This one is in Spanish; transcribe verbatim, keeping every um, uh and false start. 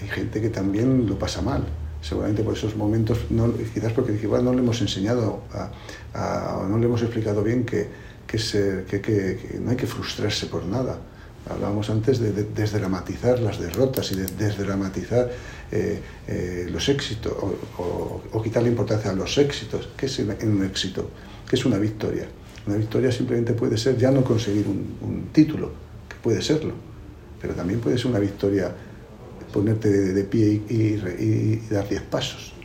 hay gente que también lo pasa mal. Seguramente por esos momentos, no, quizás porque igual no le hemos enseñado, a, a, o no le hemos explicado bien que, que, se, que, que, que no hay que frustrarse por nada. Hablábamos antes de, de desdramatizar las derrotas y de desdramatizar eh, eh, los éxitos, o, o, o quitarle importancia a los éxitos. ¿Qué es un éxito? ¿Qué es una victoria? Una victoria simplemente puede ser ya no conseguir un, un título, que puede serlo, pero también puede ser una victoria ponerte de, de pie y, y, y dar diez pasos.